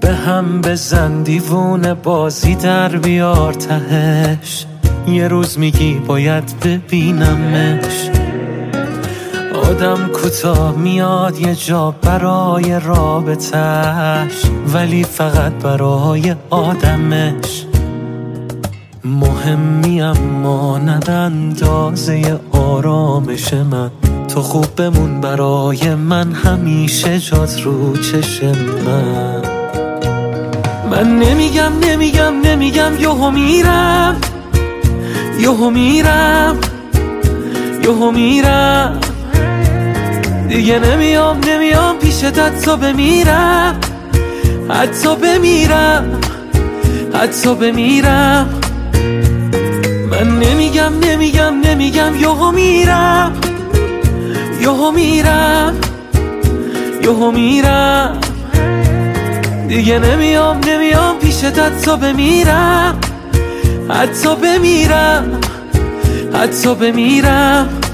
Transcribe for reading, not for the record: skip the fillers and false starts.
به هم بزن دیوونه بازی در بیار تهش، یه روز میگی باید ببینمش. آدم کوتاه میاد یه جا برای رابطش، ولی فقط برای آدمش. مهمی اما نه اندازه آرامش من، تو خوب بمون برای من، همیشه جات رو چشم من نمیگم یهو میرم، یهو میرم، یهو میرم دیگه. نمیام پیشت حتی بمیرم، حتی بمیرم، حتی بمیرم. من نمیگم یهو میرم، یهو میرم، یهو میرم دیگه. نمیام پیشت حتی بمیرم، حتی بمیرم، حتی بمیرم.